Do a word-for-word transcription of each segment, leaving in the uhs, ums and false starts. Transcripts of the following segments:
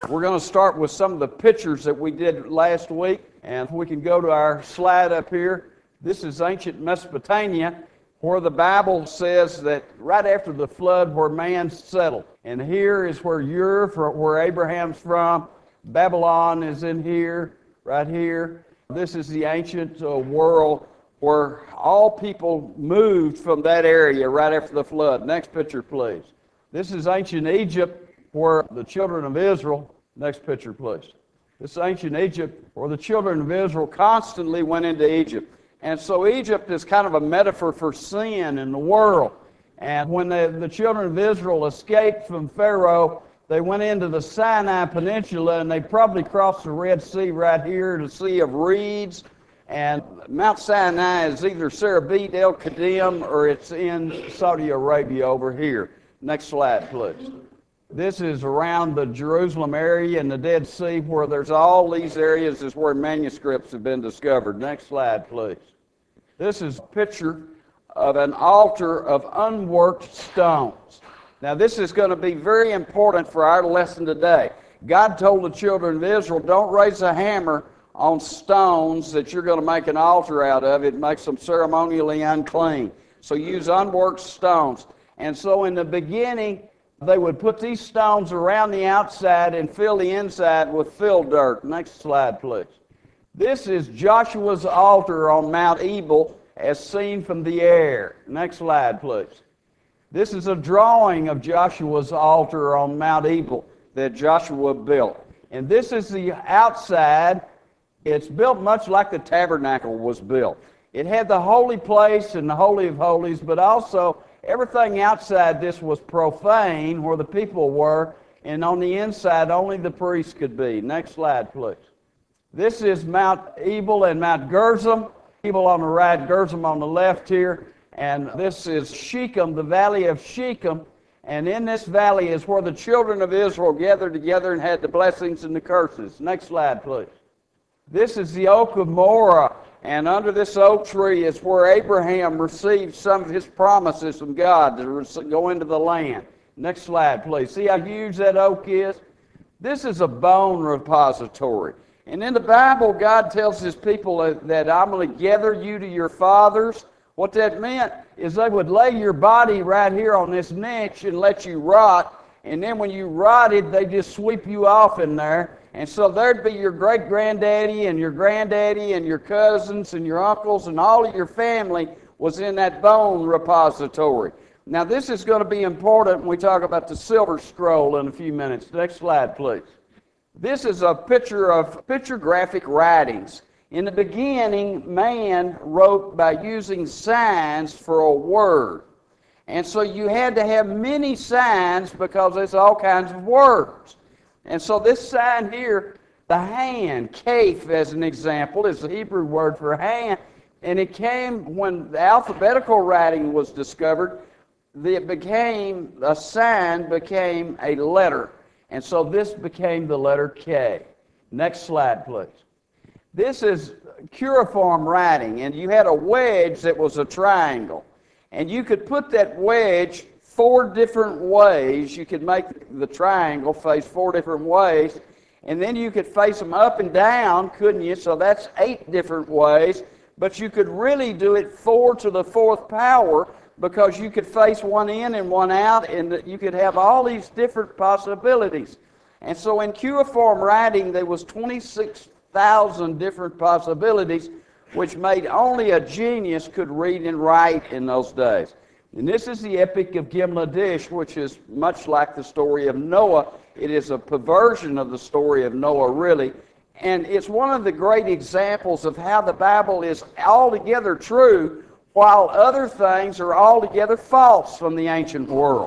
We're going to start with some of the pictures that we did last week, and if we can go to our slide up here. This is ancient Mesopotamia, where the Bible says that right after the flood where man settled. And here is where Ur, where Abraham's from. Babylon is in here, right here. This is the ancient uh, world where all people moved from that area right after the flood. Next picture, please. This is ancient Egypt, where the children of Israel, next picture please. This is ancient Egypt, where the children of Israel constantly went into Egypt. And so Egypt is kind of a metaphor for sin in the world. And when the, the children of Israel escaped from Pharaoh, they went into the Sinai Peninsula, and they probably crossed the Red Sea right here, the Sea of Reeds. And Mount Sinai is either Sarabit El Qadim, or it's in Saudi Arabia over here. Next slide, please. This is around the Jerusalem area and the Dead Sea, where there's all these areas is where manuscripts have been discovered. Next slide, please. This is a picture of an altar of unworked stones. Now, this is going to be very important for our lesson today. God told the children of Israel, don't raise a hammer on stones that you're going to make an altar out of. It makes them ceremonially unclean. So use unworked stones. And so in the beginning, they would put these stones around the outside and fill the inside with fill dirt. Next slide, please. This is Joshua's altar on Mount Ebal as seen from the air. Next slide, please. This is a drawing of Joshua's altar on Mount Ebal that Joshua built. And this is the outside. It's built much like the tabernacle was built. It had the holy place and the Holy of Holies, but also everything outside this was profane, where the people were, and on the inside only the priests could be. Next slide, please. This is Mount Ebal and Mount Gerizim. Ebal on the right, Gerizim on the left here. And this is Shechem, the valley of Shechem. And in this valley is where the children of Israel gathered together and had the blessings and the curses. Next slide, please. This is the oak of Morah. And under this oak tree is where Abraham received some of his promises from God to go into the land. Next slide, please. See how huge that oak is? This is a bone repository. And in the Bible, God tells his people that I'm going to gather you to your fathers. What that meant is they would lay your body right here on this niche and let you rot. And then when you rotted, they just sweep you off in there. And so there'd be your great-granddaddy and your granddaddy and your cousins and your uncles, and all of your family was in that bone repository. Now, this is going to be important when we talk about the silver scroll in a few minutes. Next slide, please. This is a picture of pictographic writings. In the beginning, man wrote by using signs for a word. And so you had to have many signs because there's all kinds of words. And so this sign here, the hand, kaf as an example, is the Hebrew word for hand. And it came when the alphabetical writing was discovered, it became, a sign became a letter. And so this became the letter K. Next slide, please. This is cuneiform writing, and you had a wedge that was a triangle. And you could put that wedge four different ways. You could make the triangle face four different ways, and then you could face them up and down, couldn't you? So that's eight different ways, but you could really do it four to the fourth power, because you could face one in and one out, and you could have all these different possibilities. And so in cuneiform writing, there was twenty-six thousand different possibilities, which made only a genius could read and write in those days. And this is the Epic of Gimladish, which is much like the story of Noah. It is a perversion of the story of Noah, really. And it's one of the great examples of how the Bible is altogether true, while other things are altogether false from the ancient world.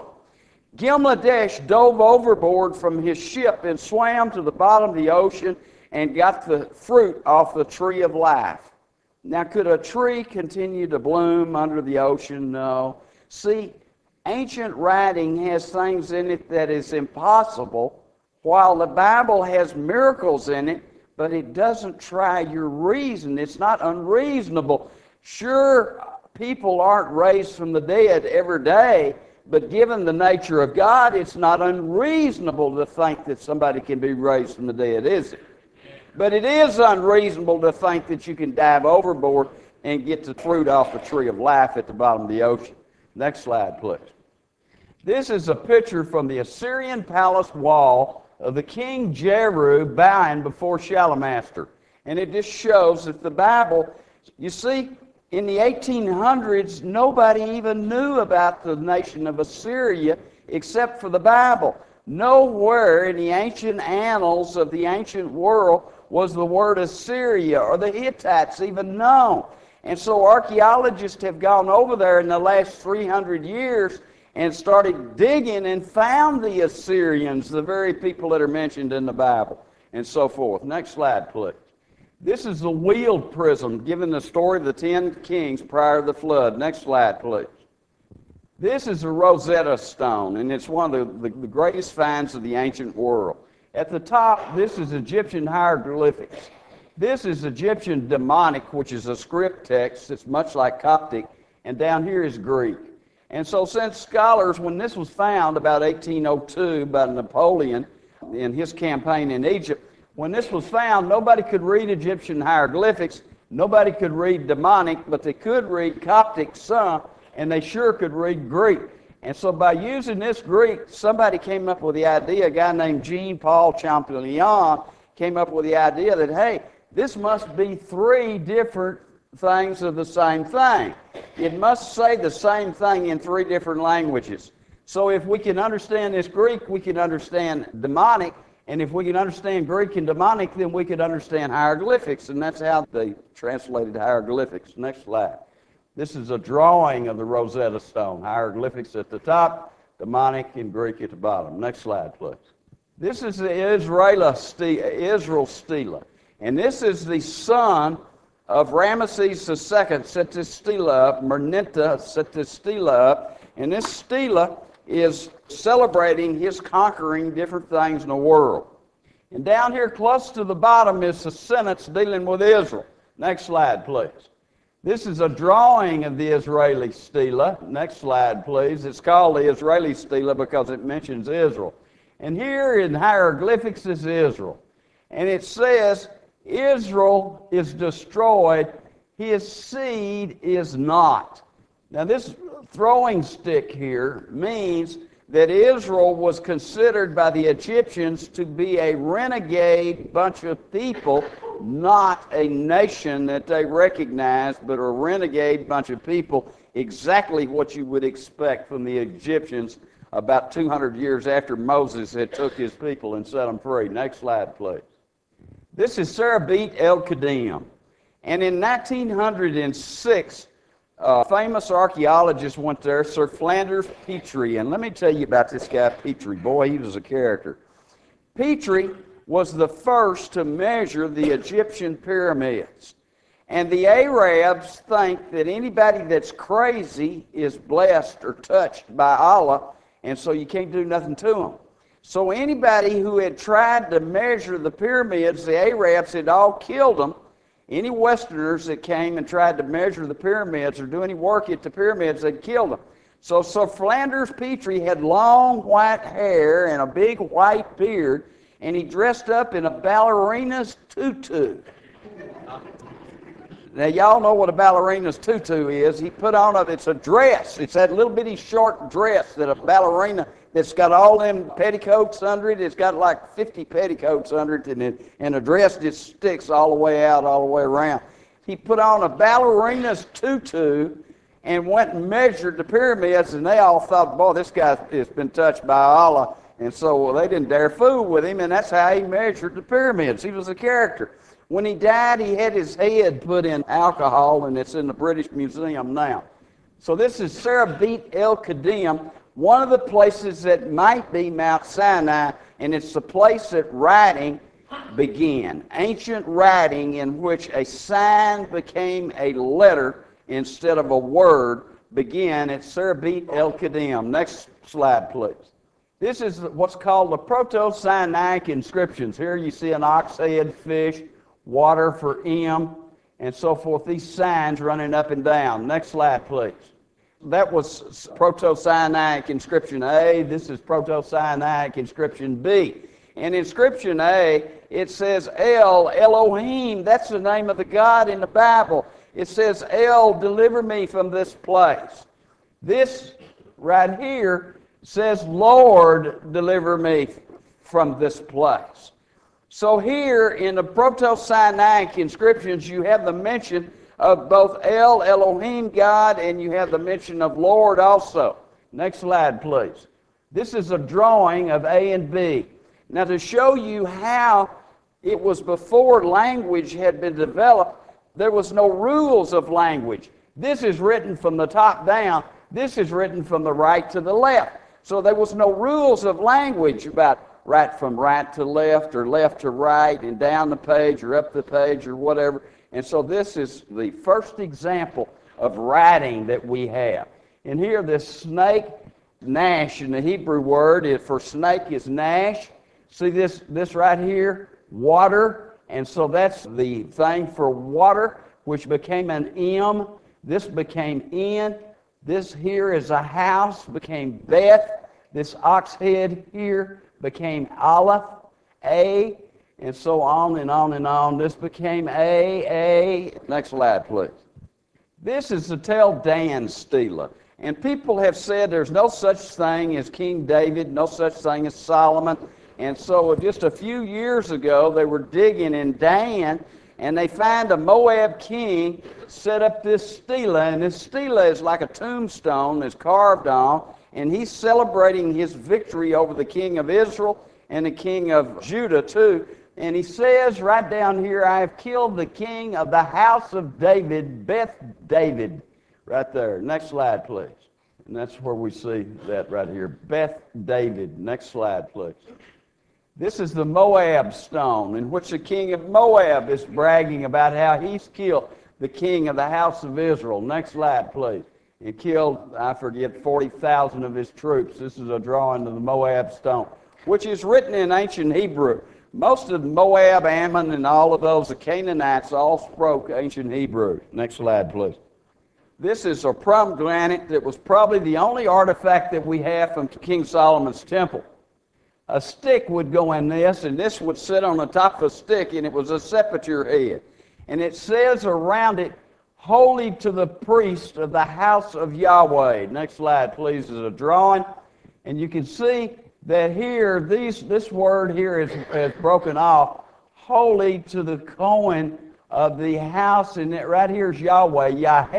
Gimladish dove overboard from his ship and swam to the bottom of the ocean and got the fruit off the tree of life. Now, could a tree continue to bloom under the ocean? No. See, ancient writing has things in it that is impossible, while the Bible has miracles in it, but it doesn't try your reason. It's not unreasonable. Sure, people aren't raised from the dead every day, But given the nature of God, it's not unreasonable to think that somebody can be raised from the dead, is it? But it is unreasonable to think that you can dive overboard and get the fruit off the tree of life at the bottom of the ocean. Next slide, please. This is a picture from the Assyrian palace wall of the king Jeru bowing before Shalmaneser. And it just shows that the Bible, you see, in the eighteen hundreds, nobody even knew about the nation of Assyria except for the Bible. Nowhere in the ancient annals of the ancient world was the word Assyria or the Hittites even known. And so archaeologists have gone over there in the last three hundred years and started digging and found the Assyrians, the very people that are mentioned in the Bible, and so forth. Next slide, please. This is the wheeled prism, given the story of the ten kings prior to the flood. Next slide, please. This is a Rosetta Stone, and it's one of the, the, the greatest finds of the ancient world. At the top, this is Egyptian hieroglyphics. This is Egyptian demonic, which is a script text that's much like Coptic, and down here is Greek. And so since scholars, when this was found about eighteen oh two by Napoleon in his campaign in Egypt, when this was found, nobody could read Egyptian hieroglyphics, nobody could read demonic, but they could read Coptic some, and they sure could read Greek. And so by using this Greek, somebody came up with the idea, a guy named Jean-Paul Champollion came up with the idea that, hey, this must be three different things of the same thing. It must say the same thing in three different languages. So if we can understand this Greek, we can understand demonic, and if we can understand Greek and demonic, then we can understand hieroglyphics, and that's how they translated hieroglyphics. Next slide. This is a drawing of the Rosetta Stone. Hieroglyphics at the top, demonic and Greek at the bottom. Next slide, please. This is the Israel stela, and this is the son of Ramesses the Second set this stela up. Merneptah set this stela up, and this stela is celebrating his conquering different things in the world. And down here close to the bottom is the sentence dealing with Israel. Next slide, please. This is a drawing of the Israeli stela. Next slide, please. It's called the Israeli stela because it mentions Israel. And here in hieroglyphics is Israel. And it says, Israel is destroyed, his seed is not. Now this throwing stick here means that Israel was considered by the Egyptians to be a renegade bunch of people, not a nation that they recognized, but a renegade bunch of people, exactly what you would expect from the Egyptians about two hundred years after Moses had took his people and set them free. Next slide, please. This is Serebet el-Kedim. And in nineteen oh six, a famous archaeologist went there, Sir Flanders Petrie. And let me tell you about this guy, Petrie. Boy, he was a character. Petrie was the first to measure the Egyptian pyramids. And the Arabs think that anybody that's crazy is blessed or touched by Allah, and so you can't do nothing to them. So anybody who had tried to measure the pyramids, the Arabs had all killed them. Any Westerners that came and tried to measure the pyramids or do any work at the pyramids, they'd kill them. So, so Flanders Petrie had long white hair and a big white beard, and he dressed up in a ballerina's tutu. Now, y'all know what a ballerina's tutu is. He put on a, it's a dress. It's that little bitty short dress that a ballerina, that's got all them petticoats under it. It's got like fifty petticoats under it, and, it, and the dress just sticks all the way out, all the way around. He put on a ballerina's tutu and went and measured the pyramids, and they all thought, boy, this guy has been touched by Allah. And so well, they didn't dare fool with him, and that's how he measured the pyramids. He was a character. When he died, he had his head put in alcohol, and it's in the British Museum now. So this is Serebet el-Kedim, one of the places that might be Mount Sinai, and it's the place that writing began. Ancient writing in which a sign became a letter instead of a word began at Serebet el-Kedim. Next slide, please. This is what's called the Proto-Sinaitic inscriptions. Here you see an ox head, fish, water for M, and so forth. These signs running up and down. Next slide, please. That was Proto-Sinaitic inscription A. This is Proto-Sinaitic inscription B. In inscription A, it says El, Elohim. That's the name of the God in the Bible. It says, El, deliver me from this place. This right here says, Lord, deliver me from this place. So here in the Proto-Sinaitic inscriptions, you have the mention of both El, Elohim, God, and you have the mention of Lord also. Next slide, please. This is a drawing of A and B. Now, to show you how it was before language had been developed, there was no rules of language. This is written from the top down. This is written from the right to the left. So there was no rules of language about right from right to left or left to right and down the page or up the page or whatever. And so this is the first example of writing that we have. And here this snake, nash in the Hebrew word is for snake is nash. See this, this right here, water. And so that's the thing for water, which became an M. This became N. This here is a house, became Beth. This ox head here became Aleph, A, and so on and on and on. This became A, A. Next slide, please. This is the Tel Dan stela. And people have said there's no such thing as King David, no such thing as Solomon. And so just a few years ago, they were digging in Dan, and they find a Moab king set up this stela, and this stela is like a tombstone that's carved on, and he's celebrating his victory over the king of Israel and the king of Judah too. And he says right down here, I have killed the king of the house of David, Beth David, right there. Next slide, please. And that's where we see that right here, Beth David. Next slide, please. This is the Moab stone, in which the king of Moab is bragging about how he's killed the king of the house of Israel. Next slide, please. He killed, I forget, forty thousand of his troops. This is a drawing of the Moab stone, which is written in ancient Hebrew. Most of Moab, Ammon, and all of those, the Canaanites, all spoke ancient Hebrew. Next slide, please. This is a pomegranate that was probably the only artifact that we have from King Solomon's temple. A stick would go in this, and this would sit on the top of a stick, and it was a sepulchre head. And it says around it, holy to the priest of the house of Yahweh. Next slide, please, is a drawing. And you can see that here, these, this word here is, is broken off. Holy to the Cohen of the house, and it, right here is Yahweh.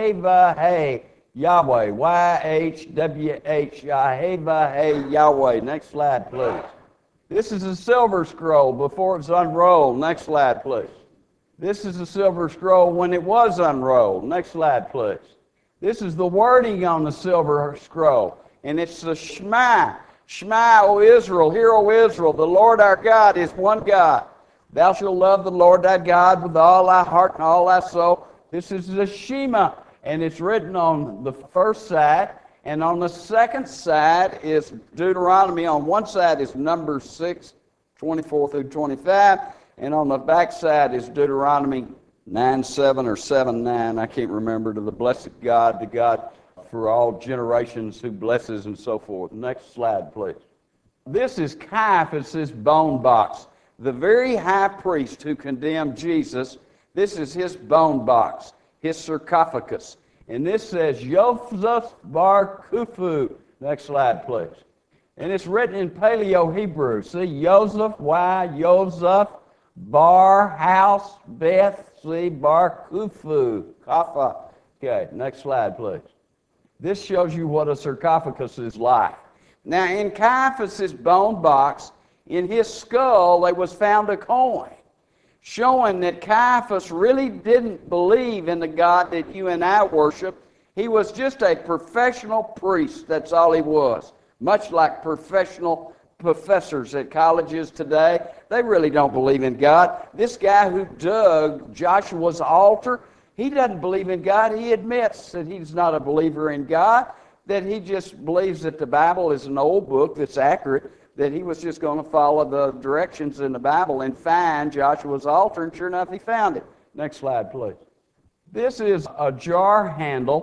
Yahweh, Yahweh. Y H W H. Yahweh, Yahweh. Next slide, please. This is a silver scroll before it's unrolled. Next slide, please. This is a silver scroll when it was unrolled. Next slide, please. This is the wording on the silver scroll, and it's the Shema. Shema, O Israel, hear, O Israel, the Lord our God is one God. Thou shalt love the Lord thy God with all thy heart and all thy soul. This is the Shema, and it's written on the first side. And on the second side is Deuteronomy. On one side is Numbers six, twenty-four through twenty-five. And on the back side is Deuteronomy nine seven or seven nine. I can't remember. To the blessed God, the God for all generations who blesses and so forth. Next slide, please. This is Caiaphas' bone box. The very high priest who condemned Jesus, this is his bone box, his sarcophagus. And this says, Yosef bar Kufu. Next slide, please. And it's written in Paleo-Hebrew. See, Yosef, Y, Yosef, bar, house, Beth, see, bar Kufu, Kapha. Okay, next slide, please. This shows you what a sarcophagus is like. Now, in Caiaphas' bone box, in his skull, there was found a coin, showing that Caiaphas really didn't believe in the God that you and I worship. He was just a professional priest. That's all he was. Much like professional professors at colleges today. They really don't believe in God. This guy who dug Joshua's altar, he doesn't believe in God. He admits that he's not a believer in God, that he just believes that the Bible is an old book that's accurate, that he was just going to follow the directions in the Bible and find Joshua's altar, and sure enough, he found it. Next slide, please. This is a jar handle,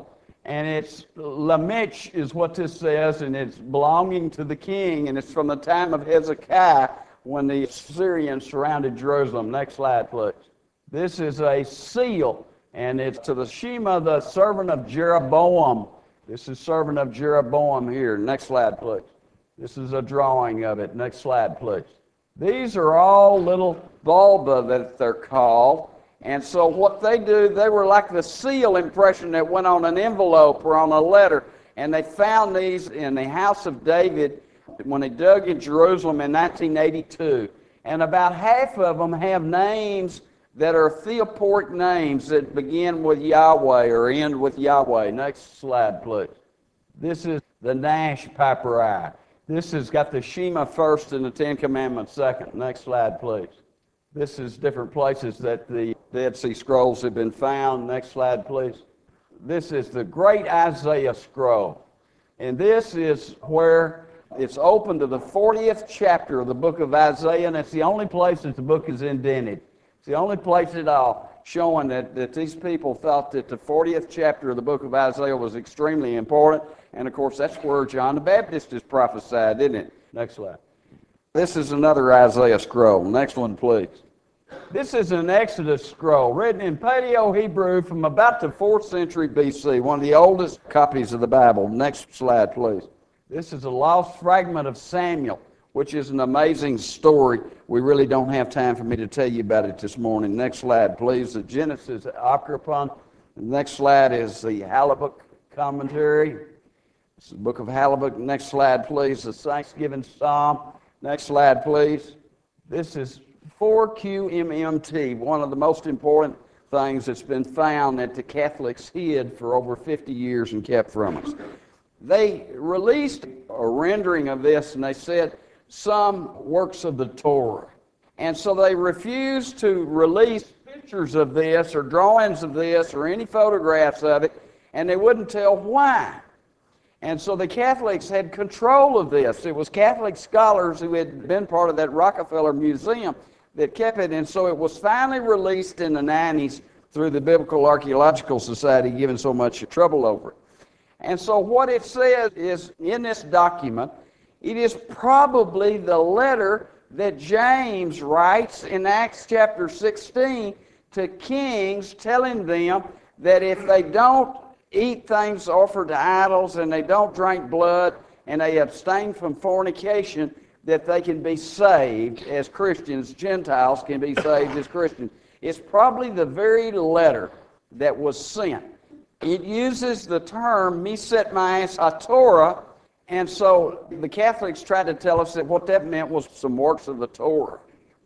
And it's Lamech is what this says, and it's belonging to the king, and it's from the time of Hezekiah when the Syrians surrounded Jerusalem. Next slide, please. This is a seal, and it's to the Shema, the servant of Jeroboam. This is servant of Jeroboam here. Next slide, please. This is a drawing of it. Next slide, please. These are all little bulba that they're called. And so what they do, they were like the seal impression that went on an envelope or on a letter. And they found these in the house of David when they dug in Jerusalem in nineteen eighty-two. And about half of them have names that are theoporic names that begin with Yahweh or end with Yahweh. Next slide, please. This is the Nash papyri. This has got the Shema first and the Ten Commandments second. Next slide, please. This is different places that the Dead Sea Scrolls have been found. Next slide, please. This is the Great Isaiah Scroll. And this is where it's open to the fortieth chapter of the book of Isaiah, and it's the only place that the book is indented. It's the only place at all showing that, that these people thought that the fortieth chapter of the book of Isaiah was extremely important. And, of course, that's where John the Baptist is prophesied, isn't it? Next slide. This is another Isaiah scroll. Next one, please. This is an Exodus scroll written in Paleo-Hebrew from about the fourth century B C, one of the oldest copies of the Bible. Next slide, please. This is a lost fragment of Samuel, which is an amazing story. We really don't have time for me to tell you about it this morning. Next slide, please. The Genesis Apocryphon. The next slide is the Habakkuk commentary. It's the book of Habakkuk. Next slide, please. The Thanksgiving Psalm. Next slide, please. This is four Q M M T, one of the most important things that's been found that the Catholics hid for over fifty years and kept from us. They released a rendering of this, and they said some works of the Torah. And so they refused to release pictures of this or drawings of this or any photographs of it, and they wouldn't tell why. And so the Catholics had control of this. It was Catholic scholars who had been part of that Rockefeller Museum that kept it, and so it was finally released in the nineties through the Biblical Archaeological Society, given so much trouble over it. And so what it says is, in this document, it is probably the letter that James writes in Acts chapter sixteen to kings, telling them that if they don't eat things offered to idols and they don't drink blood and they abstain from fornication, that they can be saved as Christians. Gentiles can be saved as Christians. It's probably the very letter that was sent. It uses the term Miset Ma'as HaTorah, and so the Catholics tried to tell us that what that meant was some works of the Torah.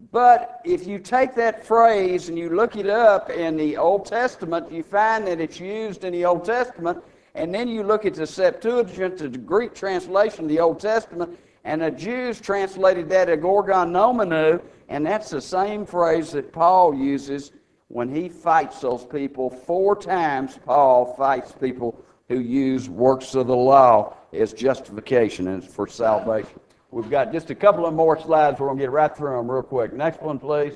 But if you take that phrase and you look it up in the Old Testament, you find that it's used in the Old Testament, and then you look at the Septuagint, the Greek translation of the Old Testament, and the Jews translated that as Gorgon Nomenu, and that's the same phrase that Paul uses when he fights those people. Four times Paul fights people who use works of the law as justification and for salvation. We've got just a couple of more slides. We're going to get right through them real quick. Next one, please.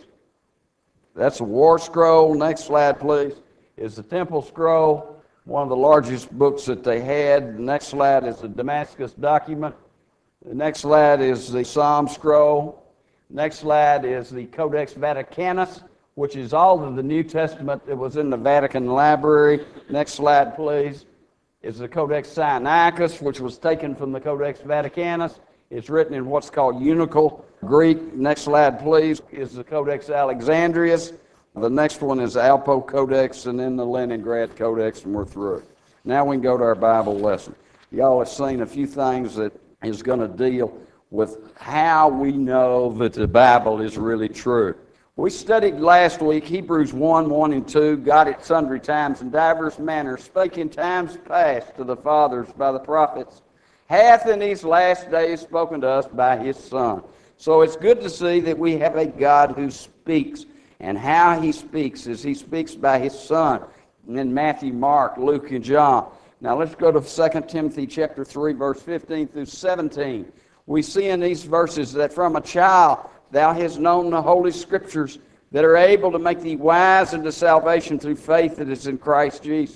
That's a war scroll. Next slide, please, is the Temple Scroll, one of the largest books that they had. The next slide is the Damascus document. The next slide is the Psalm Scroll. Next slide is the Codex Vaticanus, which is all of the New Testament that was in the Vatican Library. Next slide, please, is the Codex Sinaiticus, which was taken from the Codex Vaticanus. It's written in what's called Unical Greek. Next slide, please, is the Codex Alexandrius. The next one is the Alpo Codex, and then the Leningrad Codex, and we're through. Now we can go to our Bible lesson. Y'all have seen a few things that is going to deal with how we know that the Bible is really true. We studied last week Hebrews one, one and two, God at sundry times in divers manners spake in times past to the fathers by the prophets, hath in these last days spoken to us by his Son. So it's good to see that we have a God who speaks, and how he speaks is he speaks by his Son in Matthew, Mark, Luke, and John. Now let's go to Second Timothy chapter three, verse fifteen through seventeen. We see in these verses that from a child thou hast known the holy scriptures that are able to make thee wise unto salvation through faith that is in Christ Jesus.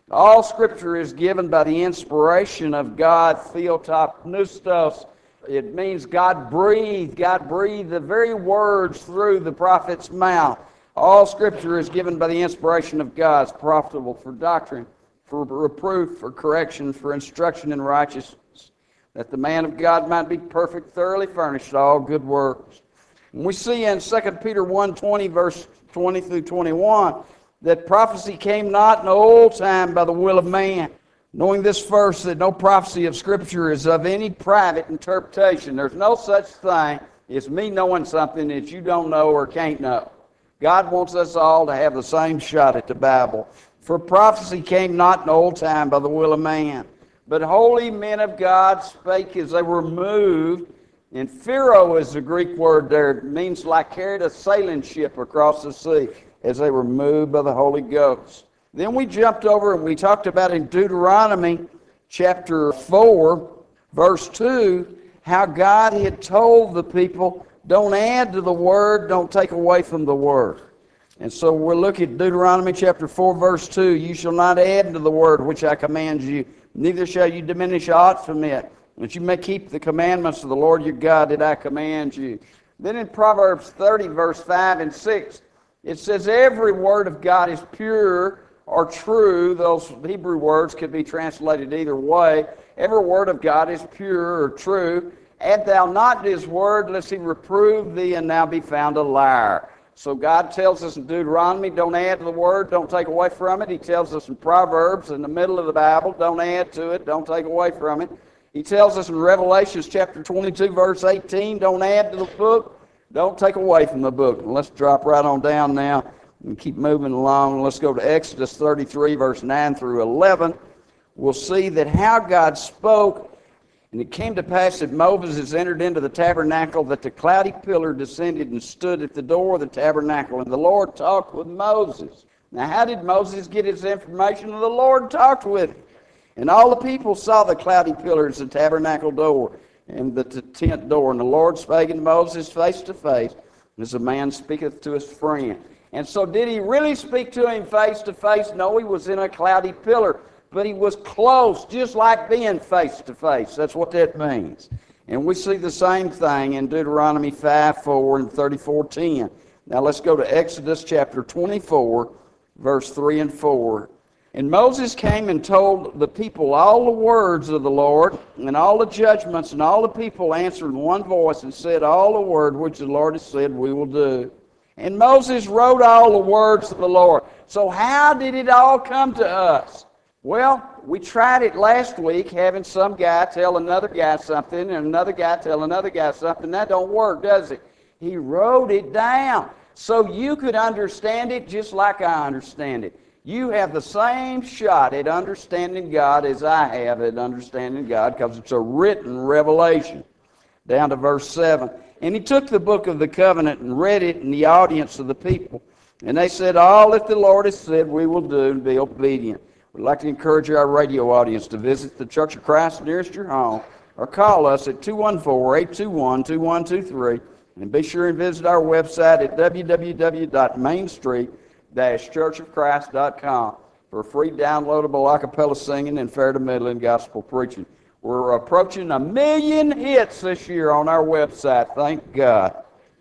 All Scripture is given by the inspiration of God, theotopneustos. It means God breathed. God breathed the very words through the prophet's mouth. All Scripture is given by the inspiration of God. It's profitable for doctrine, for reproof, for correction, for instruction in righteousness, that the man of God might be perfect, thoroughly furnished to all good works. And we see in Second Peter one twenty, verse twenty through twenty-one, that prophecy came not in the old time by the will of man. Knowing this first, that no prophecy of Scripture is of any private interpretation. There's no such thing as me knowing something that you don't know or can't know. God wants us all to have the same shot at the Bible. For prophecy came not in the old time by the will of man, but holy men of God spake as they were moved. And phero is the Greek word there. It means like carried a sailing ship across the sea, as they were moved by the Holy Ghost. Then we jumped over and we talked about in Deuteronomy chapter four, verse two, how God had told the people, don't add to the word, don't take away from the word. And so we'll look at Deuteronomy chapter four, verse two. You shall not add to the word which I command you, neither shall you diminish aught from it, that you may keep the commandments of the Lord your God that I command you. Then in Proverbs thirty, verse five and six, it says, every word of God is pure or true. Those Hebrew words could be translated either way. Every word of God is pure or true. Add thou not his word, lest he reprove thee, and thou be found a liar. So God tells us in Deuteronomy, don't add to the word, don't take away from it. He tells us in Proverbs, in the middle of the Bible, don't add to it, don't take away from it. He tells us in Revelations chapter twenty-two, verse eighteen, don't add to the book, don't take away from the book. And let's drop right on down now and keep moving along. Let's go to Exodus thirty-three, verse nine through eleven. We'll see that how God spoke. And it came to pass that Moses entered into the tabernacle, that the cloudy pillar descended and stood at the door of the tabernacle. And the Lord talked with Moses. Now, how did Moses get his information? The Lord talked with him. And all the people saw the cloudy pillar as the tabernacle door and the tent door. And the Lord spake unto Moses face to face, as a man speaketh to his friend. And so did he really speak to him face to face? No, he was in a cloudy pillar. But he was close, just like being face to face. That's what that means. And we see the same thing in Deuteronomy five four and thirty-four ten. Now let's go to Exodus chapter twenty-four, verse three and four. And Moses came and told the people all the words of the Lord, and all the judgments, and all the people answered in one voice and said, all the word which the Lord has said we will do. And Moses wrote all the words of the Lord. So how did it all come to us? Well, we tried it last week, having some guy tell another guy something, and another guy tell another guy something. That don't work, does it? He wrote it down so you could understand it just like I understand it. You have the same shot at understanding God as I have at understanding God, because it's a written revelation. Down to verse seven. And he took the book of the covenant and read it in the audience of the people. And they said, all that the Lord has said we will do and be obedient. We'd like to encourage our radio audience to visit the Church of Christ nearest your home, or call us at two one four, eight two one, two one two three, and be sure and visit our website at w w w dot main street dash church of christ dot com for free downloadable a cappella singing and fair to middling gospel preaching. We're approaching a million hits this year on our website, thank God.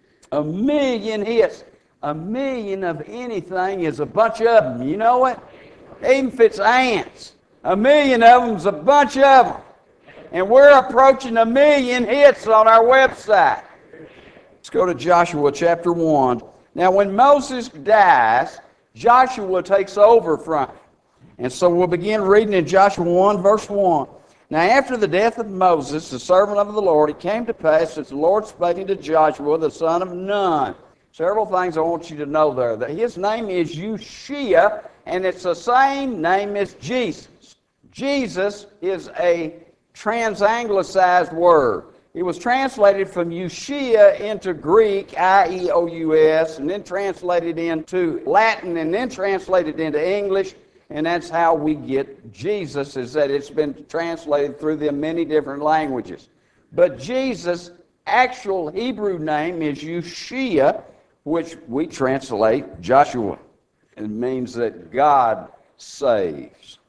A million hits. A million of anything is a bunch of them, you know what? Even if it's ants, a million of them's a bunch of them. And we're approaching a million hits on our website. Let's go to Joshua chapter one. Now, when Moses dies, Joshua takes over from him. And so we'll begin reading in Joshua one, verse one. Now, after the death of Moses, the servant of the Lord, it came to pass that the Lord spake unto Joshua, the son of Nun. Several things I want you to know there. That his name is Ushia, and it's the same name as Jesus. Jesus is a trans-anglicized word. It was translated from Ushia into Greek, I E O U S, and then translated into Latin, and then translated into English, and that's how we get Jesus, is that it's been translated through the many different languages. But Jesus' actual Hebrew name is Ushia, which we translate Joshua. It means that God saves.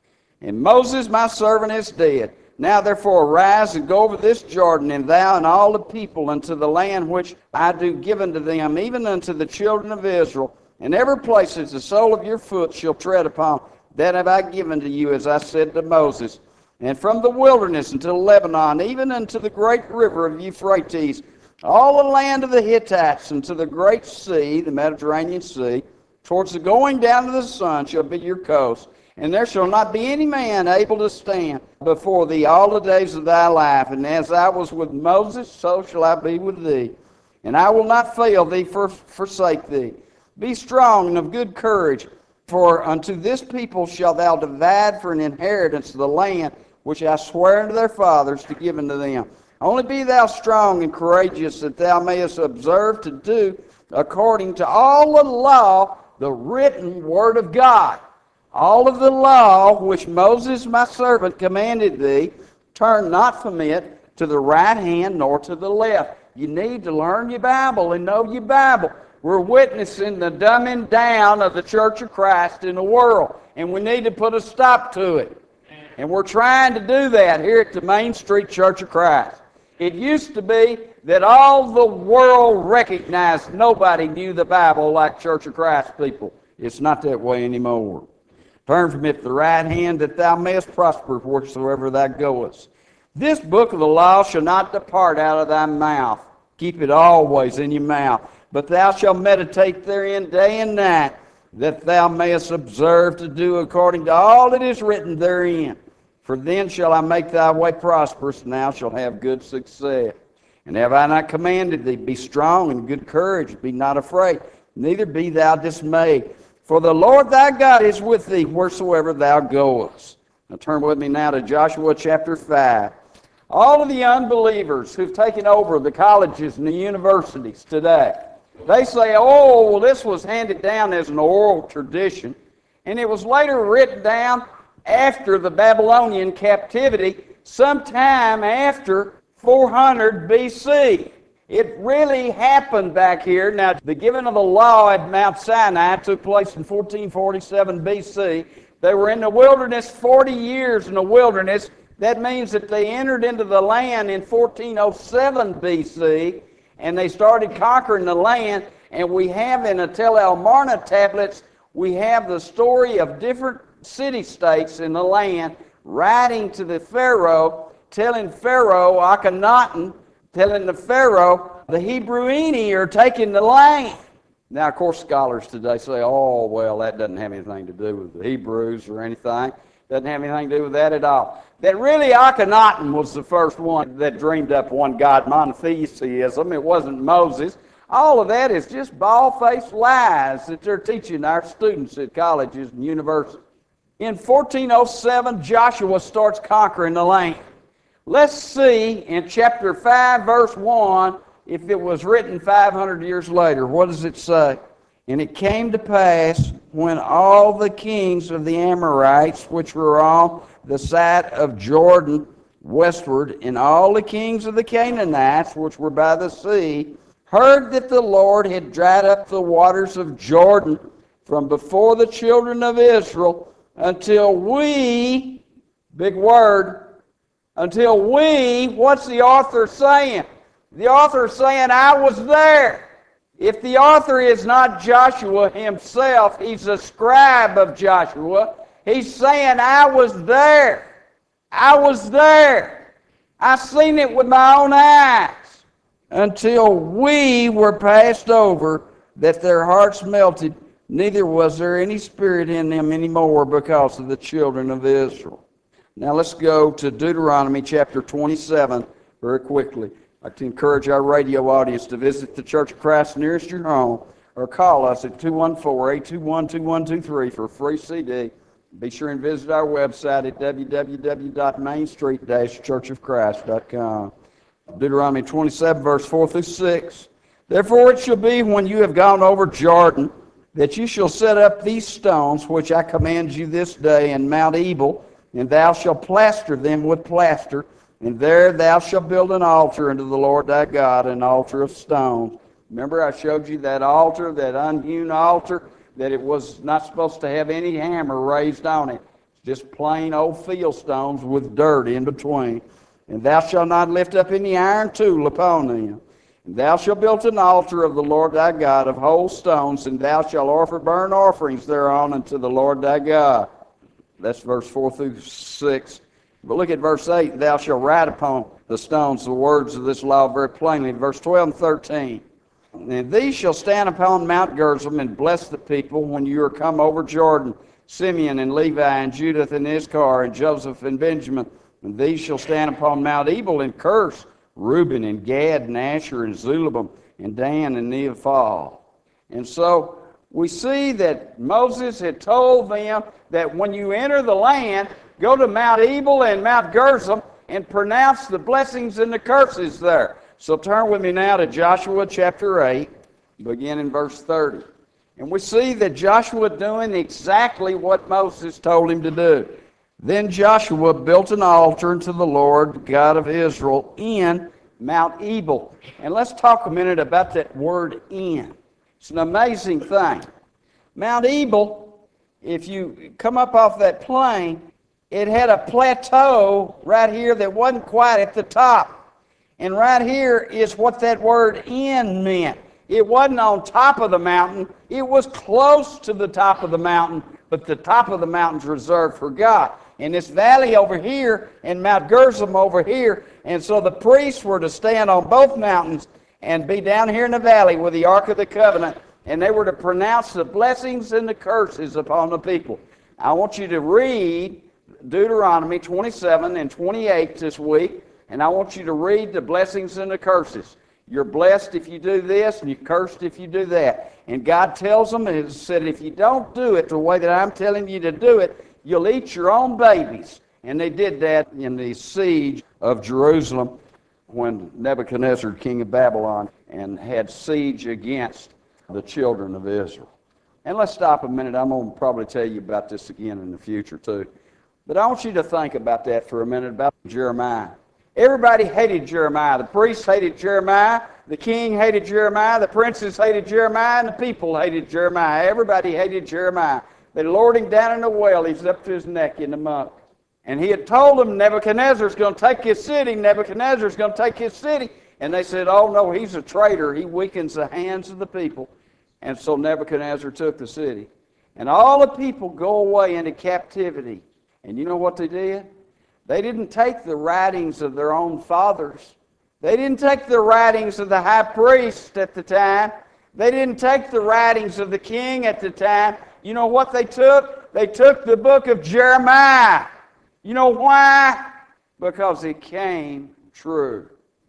And Moses my servant is dead. Now therefore arise and go over this Jordan, and thou and all the people, unto the land which I do give unto them, even unto the children of Israel. And every place as the sole of your foot shall tread upon, that have I given to you, as I said to Moses. And from the wilderness unto Lebanon, even unto the great river of Euphrates, all the land of the Hittites, unto the great sea, the Mediterranean Sea, towards the going down of the sun shall be your coast. And there shall not be any man able to stand before thee all the days of thy life. And as I was with Moses, so shall I be with thee. And I will not fail thee, for forsake thee. Be strong and of good courage, for unto this people shalt thou divide for an inheritance the land which I swear unto their fathers to give unto them. Only be thou strong and courageous, that thou mayest observe to do according to all the law, the written word of God. All of the law which Moses my servant commanded thee, turn not from it to the right hand nor to the left. You need to learn your Bible and know your Bible. We're witnessing the dumbing down of the Church of Christ in the world, and we need to put a stop to it. And we're trying to do that here at the Main Street Church of Christ. It used to be that all the world recognized nobody knew the Bible like Church of Christ people. It's not that way anymore. Turn from it the right hand, that thou mayest prosper wheresoever thou goest. This book of the law shall not depart out of thy mouth. Keep it always in your mouth. But thou shalt meditate therein day and night, that thou mayest observe to do according to all that is written therein. For then shall I make thy way prosperous, and thou shalt have good success. And have I not commanded thee, be strong and good courage, be not afraid, neither be thou dismayed. For the Lord thy God is with thee wheresoever thou goest. Now turn with me now to Joshua chapter five. All of the unbelievers who've taken over the colleges and the universities today, they say, oh, well, this was handed down as an oral tradition, and it was later written down after the Babylonian captivity, sometime after four hundred B C. It really happened back here. Now, the giving of the law at Mount Sinai took place in fourteen forty-seven B C. They were in the wilderness forty years in the wilderness. That means that they entered into the land in fourteen oh seven B C, and they started conquering the land. And we have in the Tel El Marna tablets, we have the story of different city-states in the land writing to the Pharaoh, telling Pharaoh, Akhenaten, telling the Pharaoh, the Hebreweni are taking the land. Now, of course, scholars today say, oh, well, that doesn't have anything to do with the Hebrews or anything. Doesn't have anything to do with that at all. That really Akhenaten was the first one that dreamed up one God monotheism. It wasn't Moses. All of that is just bald-faced lies that they're teaching our students at colleges and universities. In fourteen oh seven, Joshua starts conquering the land. Let's see in chapter five, verse one, if it was written five hundred years later. What does it say? And it came to pass, when all the kings of the Amorites, which were on the side of Jordan westward, and all the kings of the Canaanites, which were by the sea, heard that the Lord had dried up the waters of Jordan from before the children of Israel, until we, big word, until we, what's the author saying? The author is saying, I was there. If the author is not Joshua himself, he's a scribe of Joshua. He's saying, I was there. I was there. I seen it with my own eyes. Until we were passed over, that their hearts melted, neither was there any spirit in them anymore because of the children of Israel. Now let's go to Deuteronomy chapter twenty-seven very quickly. I'd like to encourage our radio audience to visit the Church of Christ nearest your home, or call us at two one four, eight two one, two one two three for a free C D. Be sure and visit our website at w w w dot main street dash church of christ dot com. Deuteronomy twenty-seven, verse four through six. Therefore it shall be, when you have gone over Jordan, that you shall set up these stones, which I command you this day, in Mount Ebal, and thou shalt plaster them with plaster, and there thou shalt build an altar unto the Lord thy God, an altar of stones. Remember, I showed you that altar, that unhewn altar, that it was not supposed to have any hammer raised on it. just plain old field stones with dirt in between. And thou shalt not lift up any iron tool upon them. And thou shalt build an altar of the Lord thy God of whole stones, and thou shalt offer burnt offerings thereon unto the Lord thy God. That's verse four through six. But look at verse eight. Thou shalt write upon the stones the words of this law very plainly. Verse twelve and thirteen. And these shall stand upon Mount Gerizim and bless the people when you are come over Jordan, Simeon and Levi and Judah and Issachar and Joseph and Benjamin. And these shall stand upon Mount Ebal and curse Reuben and Gad and Asher and Zebulun and Dan and Naphtali. And so we see that Moses had told them that when you enter the land, go to Mount Ebal and Mount Gerizim and pronounce the blessings and the curses there. So turn with me now to Joshua chapter eight, begin in verse thirty. And we see that Joshua doing exactly what Moses told him to do. Then Joshua built an altar unto the Lord God of Israel in Mount Ebal. And let's talk a minute about that word in. It's an amazing thing. Mount Ebal, if you come up off that plain, it had a plateau right here that wasn't quite at the top. And right here is what that word in meant. It wasn't on top of the mountain. It was close to the top of the mountain, but the top of the mountain's reserved for God. And this valley over here and Mount Gerizim over here, and so the priests were to stand on both mountains and be down here in the valley with the Ark of the Covenant, and they were to pronounce the blessings and the curses upon the people. I want you to read Deuteronomy twenty-seven and twenty-eight this week, and I want you to read the blessings and the curses. You're blessed if you do this, and you're cursed if you do that. And God tells them, and it said, if you don't do it the way that I'm telling you to do it, you'll eat your own babies. And they did that in the siege of Jerusalem when Nebuchadnezzar, king of Babylon, and had siege against the children of Israel. And let's stop a minute. I'm going to probably tell you about this again in the future too. But I want you to think about that for a minute, about Jeremiah. Everybody hated Jeremiah. The priests hated Jeremiah. The king hated Jeremiah. The princes hated Jeremiah. And the people hated Jeremiah. Everybody hated Jeremiah. They lowered him down in the well. He's up to his neck in the muck. And he had told them Nebuchadnezzar's going to take his city. Nebuchadnezzar's going to take his city. And they said, oh, no, he's a traitor. He weakens the hands of the people. And so Nebuchadnezzar took the city. And all the people go away into captivity. And you know what they did? They didn't take the writings of their own fathers. They didn't take the writings of the high priest at the time. They didn't take the writings of the king at the time. You know what they took? They took the book of Jeremiah. You know why? Because it came true.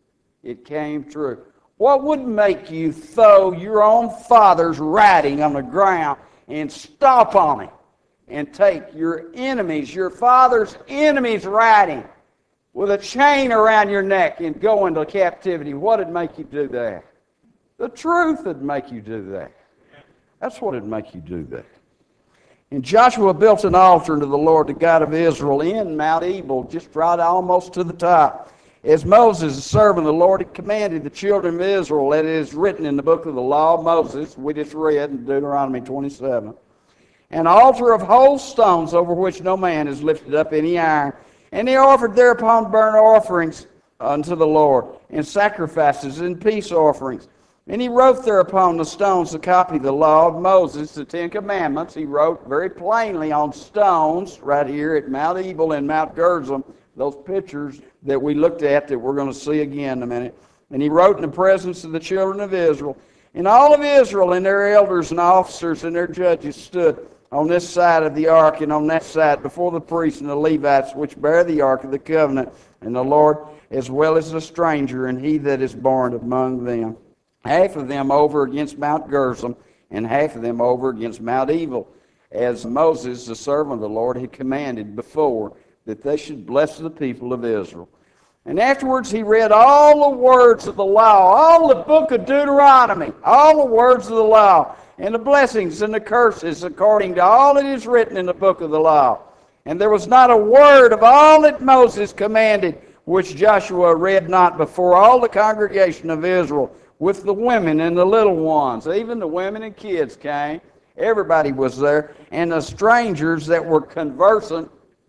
It came true. What would make you throw your own father's writing on the ground and stomp on it? And take your enemies, your father's enemies' writing with a chain around your neck and go into captivity. What would make you do that? The truth would make you do that. That's what would make you do that. And Joshua built an altar unto the Lord, the God of Israel, in Mount Ebal, just right almost to the top. As Moses, the servant of the Lord, had commanded the children of Israel, that is written in the book of the law of Moses, we just read in Deuteronomy twenty-seven. An altar of whole stones over which no man has lifted up any iron. And they offered thereupon burnt offerings unto the Lord, and sacrifices and peace offerings. And he wrote thereupon the stones a copy of the law of Moses, the Ten Commandments. He wrote very plainly on stones right here at Mount Ebal and Mount Gerizim, those pictures that we looked at that we're going to see again in a minute. And he wrote in the presence of the children of Israel. And all of Israel and their elders and officers and their judges stood on this side of the ark and on that side before the priests and the Levites which bear the ark of the covenant, and the Lord as well as the stranger and he that is born among them. Half of them over against Mount Gerizim, and half of them over against Mount Ebal, as Moses, the servant of the Lord, had commanded before, that they should bless the people of Israel. And afterwards he read all the words of the law, all the book of Deuteronomy, all the words of the law, and the blessings and the curses according to all that is written in the book of the law. And there was not a word of all that Moses commanded which Joshua read not before all the congregation of Israel, with the women and the little ones. Even the women and kids came. Everybody was there. And the strangers that were conversant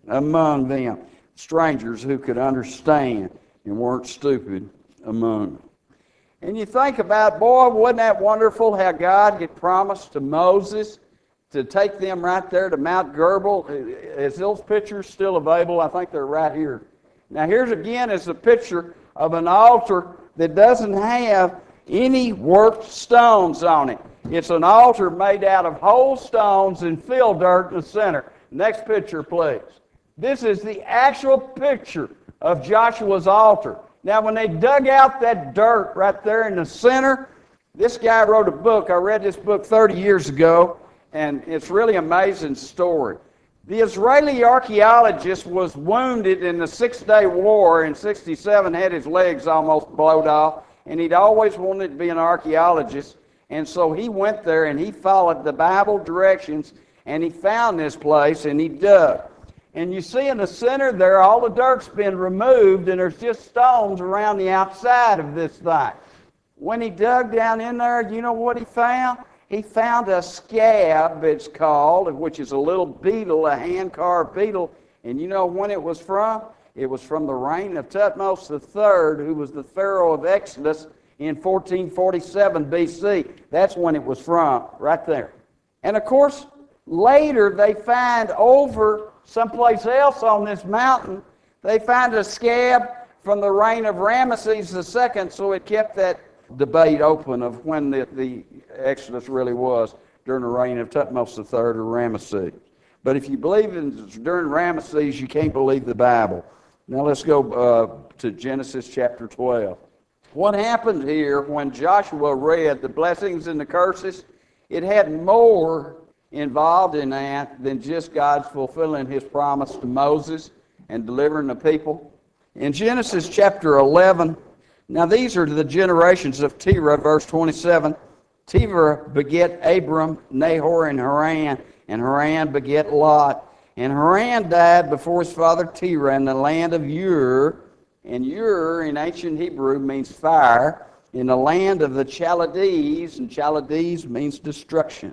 among them, strangers who could understand and weren't stupid among them. And you think about, boy, wasn't that wonderful how God had promised to Moses to take them right there to Mount Gerbal. Is those pictures still available? I think they're right here. Now here's again is a picture of an altar that doesn't have any worked stones on it. It's an altar made out of whole stones and fill dirt in the center. Next picture, please. This is the actual picture of Joshua's altar. Now, when they dug out that dirt right there in the center, this guy wrote a book. I read this book thirty years ago, and it's really an amazing story. The Israeli archaeologist was wounded in the Six-Day War in sixty-seven, had his legs almost blowed off, and he'd always wanted to be an archaeologist. And so he went there and he followed the Bible directions, and he found this place and he dug. And you see in the center there, all the dirt's been removed, and there's just stones around the outside of this thing. When he dug down in there, you know what he found? He found a scab, it's called, which is a little beetle, a hand-carved beetle. And you know when it was from? It was from the reign of Thutmose the third, who was the Pharaoh of Exodus in fourteen forty-seven B C. That's when it was from, right there. And of course, later they find over someplace else on this mountain, they find a scab from the reign of Ramesses the second, so it kept that debate open of when the, the Exodus really was, during the reign of Thutmose the third or Ramesses. But if you believe in during Ramesses, you can't believe the Bible. Now let's go uh, to Genesis chapter twelve. What happened here when Joshua read the blessings and the curses, it had more involved in that than just God's fulfilling his promise to Moses and delivering the people. In Genesis chapter eleven, now these are the generations of Terah, verse twenty-seven. Terah beget Abram, Nahor, and Haran, and Haran beget Lot. And Haran died before his father Terah in the land of Ur. And Ur in ancient Hebrew means fire, in the land of the Chaldees, and Chaldees means destruction.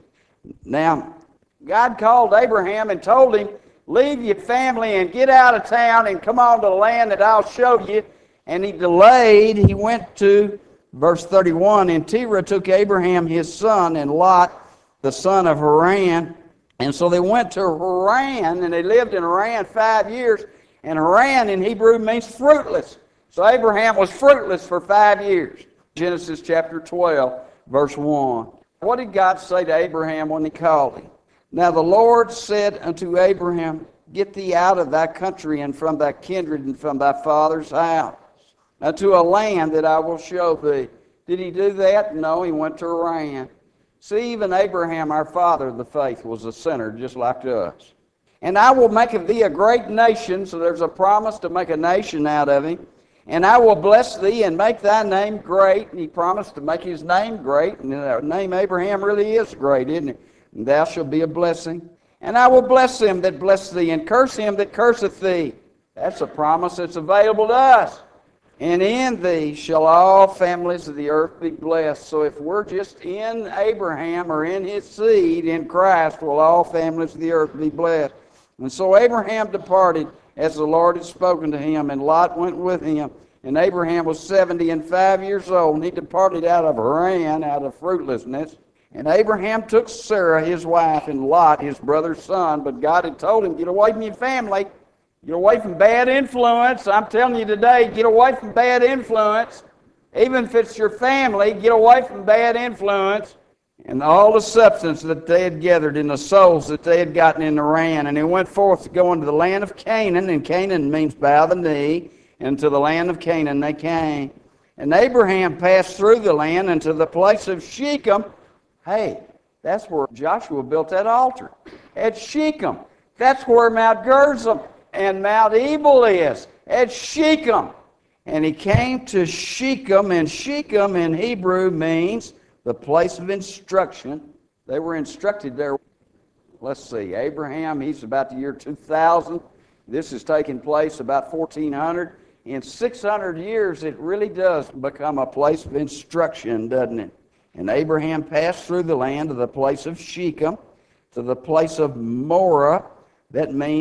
Now, God called Abraham and told him, leave your family and get out of town and come on to the land that I'll show you. And he delayed. He went to, verse thirty-one, and Terah took Abraham his son and Lot, the son of Haran. And so they went to Haran, and they lived in Haran five years. And Haran in Hebrew means fruitless. So Abraham was fruitless for five years. Genesis chapter twelve, verse one. What did God say to Abraham when he called him? Now the Lord said unto Abraham, get thee out of thy country and from thy kindred and from thy father's house, unto a land that I will show thee. Did he do that? No, he went to Haran. See, even Abraham, our father of the faith, was a sinner just like us. And I will make of thee a great nation, so there's a promise to make a nation out of him. And I will bless thee and make thy name great. And he promised to make his name great. And the name Abraham really is great, isn't it? And thou shalt be a blessing. And I will bless him that bless thee, and curse him that curseth thee. That's a promise that's available to us. And in thee shall all families of the earth be blessed. So if we're just in Abraham or in his seed, in Christ, will all families of the earth be blessed. And so Abraham departed as the Lord had spoken to him, and Lot went with him. And Abraham was seventy and five years old, and he departed out of Haran, out of fruitlessness. And Abraham took Sarah, his wife, and Lot, his brother's son. But God had told him, get away from your family. Get away from bad influence. I'm telling you today, get away from bad influence. Even if it's your family, get away from bad influence. And all the substance that they had gathered in the souls that they had gotten in Haran. And he went forth to go into the land of Canaan, and Canaan means bow the knee, and to the land of Canaan they came. And Abraham passed through the land into the place of Shechem. Hey, that's where Joshua built that altar. At Shechem. That's where Mount Gerizim and Mount Ebal is. At Shechem. And he came to Shechem, and Shechem in Hebrew means the place of instruction. They were instructed there. Let's see, Abraham, he's about the year two thousand. This is taking place about fourteen hundred. In six hundred years, it really does become a place of instruction, doesn't it? And Abraham passed through the land to the place of Shechem, to the place of Morah. That means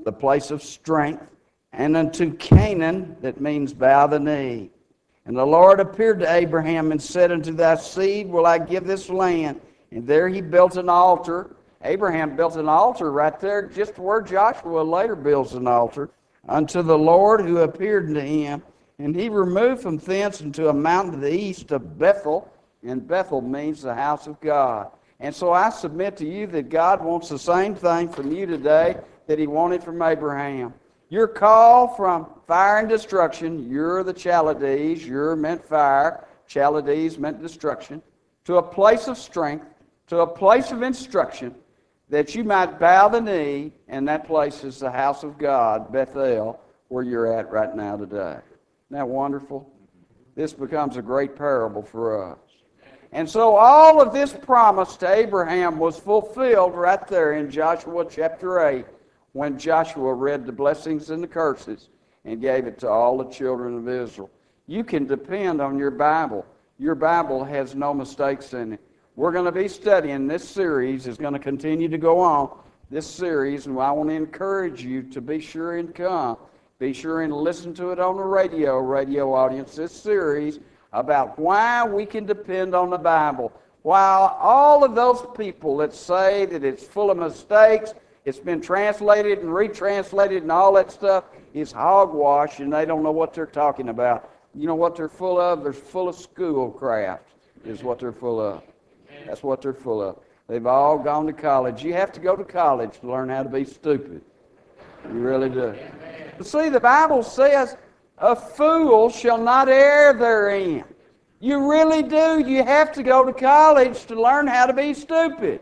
the place of strength, and unto Canaan, that means bow the knee. And the Lord appeared to Abraham and said, Unto thy seed will I give this land. And there he built an altar. Abraham built an altar right there, just where Joshua later builds an altar, unto the Lord who appeared unto him. And he removed from thence into a mountain to the east of Bethel, and Bethel means the house of God. And so I submit to you that God wants the same thing from you today that he wanted from Abraham. Your call from fire and destruction, you're the Chaldees, you're meant fire, Chaldees meant destruction, to a place of strength, to a place of instruction, that you might bow the knee, and that place is the house of God, Bethel, where you're at right now today. Isn't that wonderful? This becomes a great parable for us. And so all of this promise to Abraham was fulfilled right there in Joshua chapter eight, when Joshua read the blessings and the curses and gave it to all the children of Israel. You can depend on your Bible. Your Bible has no mistakes in it. We're going to be studying this series. It's going to continue to go on, this series, and I want to encourage you to be sure and come. Be sure and listen to it on the radio, radio audience, this series about why we can depend on the Bible. While all of those people that say that it's full of mistakes, it's been translated and retranslated and all that stuff is hogwash, and they don't know what they're talking about. You know what they're full of? They're full of schoolcraft is what they're full of. That's what they're full of. They've all gone to college. You have to go to college to learn how to be stupid. You really do. See, the Bible says, a fool shall not err therein. You really do. You have to go to college to learn how to be stupid.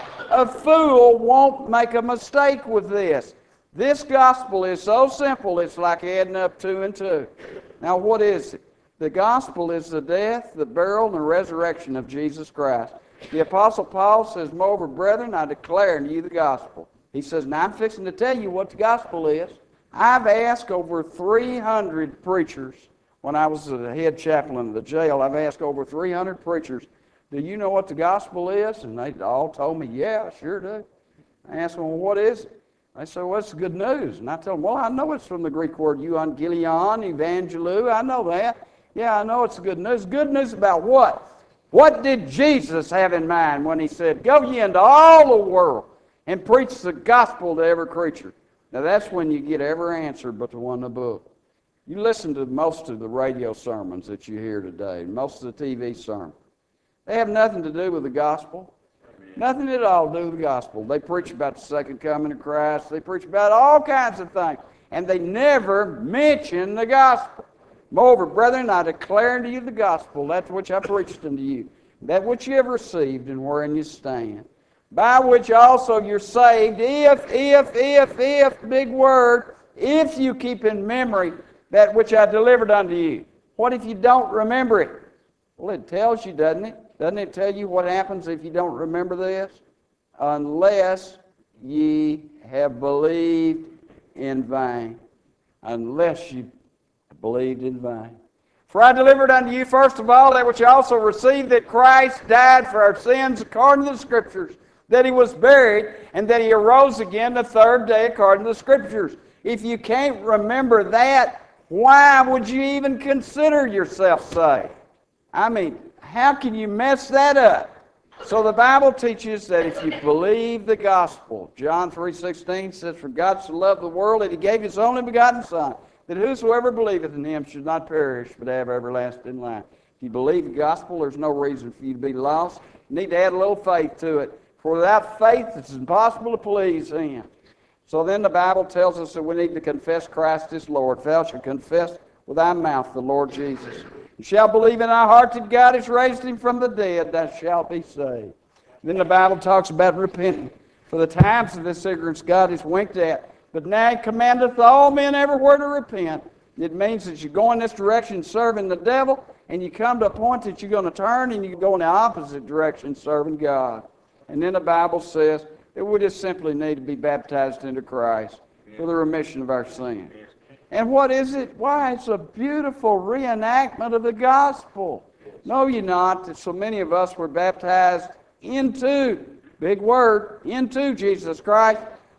A fool won't make a mistake with this. This gospel is so simple, it's like adding up two and two. Now, what is it? The gospel is the death, the burial, and the resurrection of Jesus Christ. The Apostle Paul says, Moreover, brethren, I declare unto you the gospel. He says, now I'm fixing to tell you what the gospel is. I've asked over three hundred preachers, when I was the head chaplain of the jail, I've asked over three hundred preachers, do you know what the gospel is? And they all told me, yeah, I sure do. I asked them, well, what is it? They said, well, it's the good news. And I tell them, well, I know it's from the Greek word euangelion, evangelou. I know that. Yeah, I know it's the good news. Good news about what? What did Jesus have in mind when he said, go ye into all the world and preach the gospel to every creature? Now, that's when you get every answer but the one in the book. You listen to most of the radio sermons that you hear today, most of the T V sermons. They have nothing to do with the gospel. Nothing at all to do with the gospel. They preach about the second coming of Christ. They preach about all kinds of things. And they never mention the gospel. Moreover, brethren, I declare unto you the gospel, that which I preached unto you, that which you have received and wherein you stand, by which also you're saved, if, if, if, if, big word, if you keep in memory that which I delivered unto you. What if you don't remember it? Well, it tells you, doesn't it? Doesn't it tell you what happens if you don't remember this? Unless ye have believed in vain. Unless you believed in vain. For I delivered unto you first of all that which I also received, that Christ died for our sins according to the Scriptures, that he was buried, and that he arose again the third day according to the Scriptures. If you can't remember that, why would you even consider yourself saved? I mean, how can you mess that up? So the Bible teaches that if you believe the gospel, John three sixteen says, for God so loved the world that he gave his only begotten Son, that whosoever believeth in him should not perish, but have everlasting life. If you believe the gospel, there's no reason for you to be lost. You need to add a little faith to it. For without faith, it's impossible to please him. So then the Bible tells us that we need to confess Christ as Lord. Thou shalt confess with thy mouth the Lord Jesus. You shall believe in thy heart that God has raised him from the dead, thou shalt be saved. Then the Bible talks about repenting. For the times of this ignorance God has winked at, but now he commandeth all men everywhere to repent. It means that you go in this direction serving the devil, and you come to a point that you're going to turn and you go in the opposite direction serving God. And then the Bible says that we just simply need to be baptized into Christ for the remission of our sins. And what is it? Why, it's a beautiful reenactment of the gospel. No, you're not. So many of us were baptized into, big word, into Jesus Christ.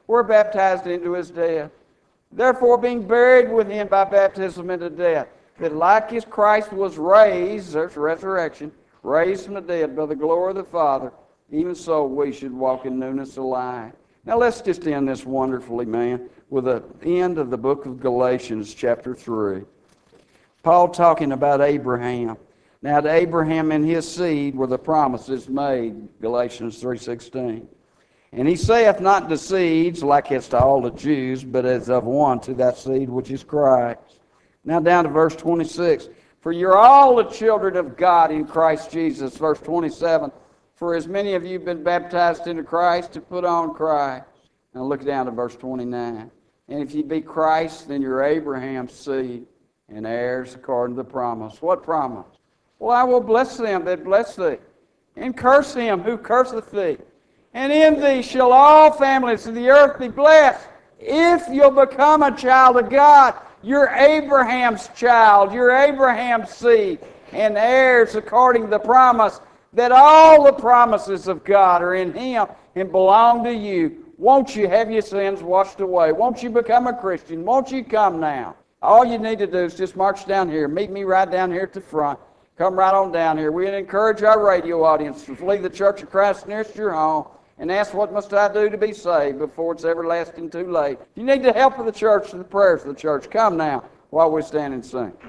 were baptized into his death. Therefore, being buried with him by baptism into death, that like as Christ was raised, there's resurrection, raised from the dead by the glory of the Father, even so we should walk in newness of life. Now let's just end this wonderfully, man, with the end of the book of Galatians, chapter three. Paul talking about Abraham. Now to Abraham and his seed were the promises made, Galatians three sixteen. And he saith not to seeds, like as to all the Jews, but as of one, to that seed which is Christ. Now down to verse twenty-six. For you're all the children of God in Christ Jesus. Verse twenty-seven. For as many of you have been baptized into Christ, to put on Christ. Now look down to verse twenty-nine. And if ye be Christ, then you're Abraham's seed, and heirs according to the promise. What promise? Well, I will bless them that bless thee, and curse him who curseth thee. And in thee shall all families of the earth be blessed. If you'll become a child of God, you're Abraham's child, you're Abraham's seed, and heirs according to the promise, that all the promises of God are in him and belong to you. Won't you have your sins washed away? Won't you become a Christian? Won't you come now? All you need to do is just march down here. Meet me right down here at the front. Come right on down here. We encourage our radio audience to leave the Church of Christ nearest your home and ask, what must I do to be saved, before it's everlasting too late. If you need the help of the church and the prayers of the church, come now while we stand and sing.